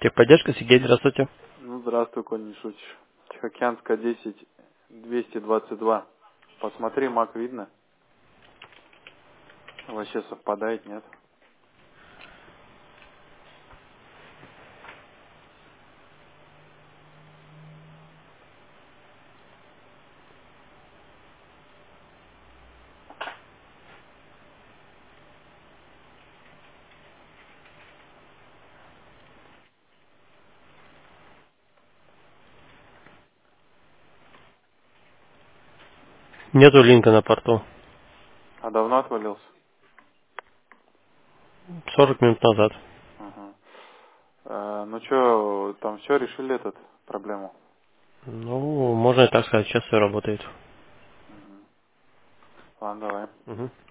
Техподдержка, Сергей, здравствуйте. Ну, здравствуй, коль не шутишь. Тихоокеанская 10, 222. Посмотри, мак видно? Вообще совпадает, нет? Нету линка на порту. А давно отвалился? 40 минут назад. Ага. Ну что, там все, решили этот проблему? Ну, можно и так сказать, сейчас все работает. Мгм. Ладно, давай. Мгм.